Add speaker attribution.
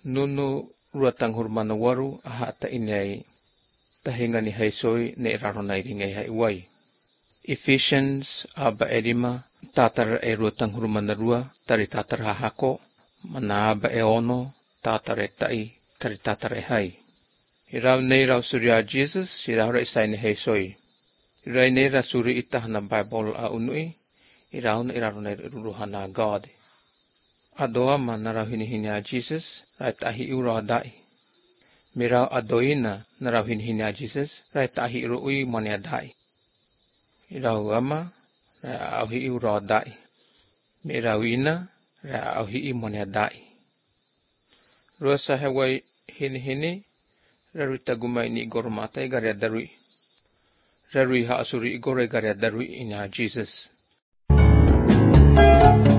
Speaker 1: Nunu ruatang hurmana waru aha ta inay tahinga ni Hesoy na iraronay ringay haiway. Ephesians aba edima tatar e ruatang hurmana rua tari tatar hahako manaba e ono tatar e tai tari tatar e hai. Iraw na iraw surya Jesus iraw ra isay ni Hesoy. Iraw na iraw suri itah na Bible a unui iraw na iraronay ruruhan na God. Adoa man naraw hinihini a Jesus right ahi uraw dai. Miraw adoina naraw hinihini a Jesus right ahi ruui mania dai. Iraw ama ahi uraw dai. Miraw ina ahi mania dai. Ruasa heway hinihini rarita gumay ni igor matay garya darui. Rarui haasuri igor garya darui ina Jesus.